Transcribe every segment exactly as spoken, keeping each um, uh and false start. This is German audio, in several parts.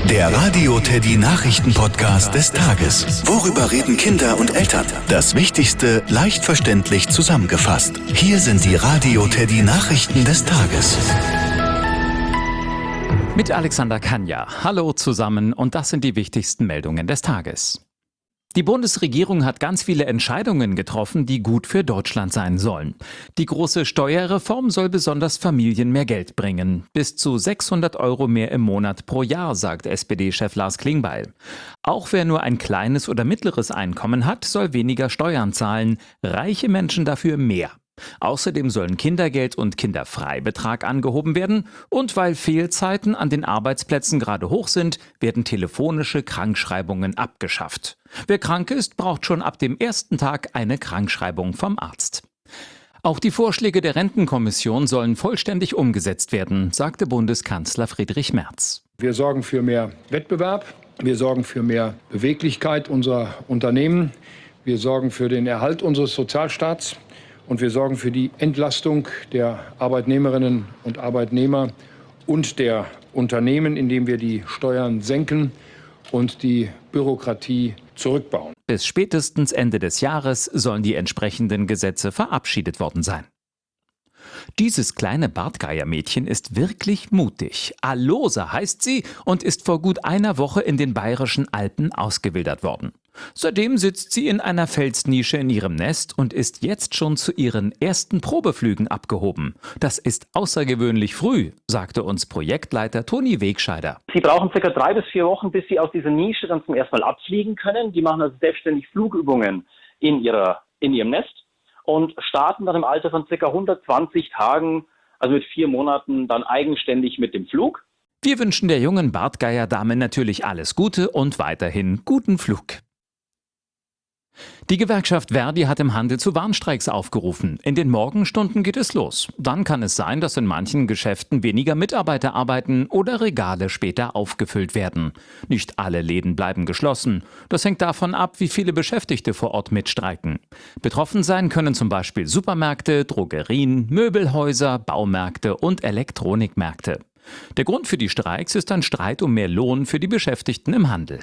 Der Radio Teddy Nachrichten-Podcast des Tages. Worüber reden Kinder und Eltern? Das Wichtigste leicht verständlich zusammengefasst. Hier sind die Radio Teddy Nachrichten des Tages. Mit Alexander Kanja. Hallo zusammen und das sind die wichtigsten Meldungen des Tages. Die Bundesregierung hat ganz viele Entscheidungen getroffen, die gut für Deutschland sein sollen. Die große Steuerreform soll besonders Familien mehr Geld bringen. Bis zu sechshundert Euro mehr im Monat pro Jahr, sagt S P D-Chef Lars Klingbeil. Auch wer nur ein kleines oder mittleres Einkommen hat, soll weniger Steuern zahlen, reiche Menschen dafür mehr. Außerdem sollen Kindergeld und Kinderfreibetrag angehoben werden und weil Fehlzeiten an den Arbeitsplätzen gerade hoch sind, werden telefonische Krankschreibungen abgeschafft. Wer krank ist, braucht schon ab dem ersten Tag eine Krankschreibung vom Arzt. Auch die Vorschläge der Rentenkommission sollen vollständig umgesetzt werden, sagte Bundeskanzler Friedrich Merz. Wir sorgen für mehr Wettbewerb, wir sorgen für mehr Beweglichkeit unserer Unternehmen, wir sorgen für den Erhalt unseres Sozialstaats. Und wir sorgen für die Entlastung der Arbeitnehmerinnen und Arbeitnehmer und der Unternehmen, indem wir die Steuern senken und die Bürokratie zurückbauen. Bis spätestens Ende des Jahres sollen die entsprechenden Gesetze verabschiedet worden sein. Dieses kleine Bartgeiermädchen ist wirklich mutig. Alosa heißt sie und ist vor gut einer Woche in den bayerischen Alpen ausgewildert worden. Seitdem sitzt sie in einer Felsnische in ihrem Nest und ist jetzt schon zu ihren ersten Probeflügen abgehoben. Das ist außergewöhnlich früh, sagte uns Projektleiter Toni Wegscheider. Sie brauchen circa drei bis vier Wochen, bis sie aus dieser Nische dann zum ersten Mal abfliegen können. Die machen also selbstständig Flugübungen in, ihrer, in ihrem Nest und starten dann im Alter von ca. hundertzwanzig Tagen, also mit vier Monaten, dann eigenständig mit dem Flug. Wir wünschen der jungen Bartgeierdame natürlich alles Gute und weiterhin guten Flug. Die Gewerkschaft Verdi hat im Handel zu Warnstreiks aufgerufen. In den Morgenstunden geht es los. Dann kann es sein, dass in manchen Geschäften weniger Mitarbeiter arbeiten oder Regale später aufgefüllt werden. Nicht alle Läden bleiben geschlossen. Das hängt davon ab, wie viele Beschäftigte vor Ort mitstreiken. Betroffen sein können zum Beispiel Supermärkte, Drogerien, Möbelhäuser, Baumärkte und Elektronikmärkte. Der Grund für die Streiks ist ein Streit um mehr Lohn für die Beschäftigten im Handel.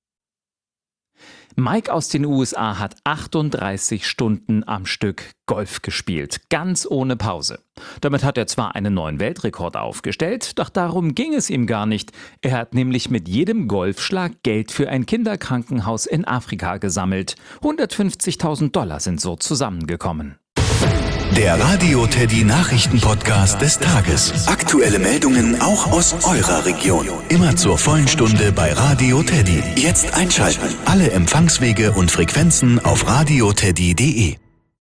Mike aus den U S A hat achtunddreißig Stunden am Stück Golf gespielt, ganz ohne Pause. Damit hat er zwar einen neuen Weltrekord aufgestellt, doch darum ging es ihm gar nicht. Er hat nämlich mit jedem Golfschlag Geld für ein Kinderkrankenhaus in Afrika gesammelt. hundertfünfzigtausend Dollar sind so zusammengekommen. Der Radio Teddy Nachrichten-Podcast des Tages. Aktuelle Meldungen auch aus eurer Region. Immer zur vollen Stunde bei Radio Teddy. Jetzt einschalten. Alle Empfangswege und Frequenzen auf radioteddy punkt de.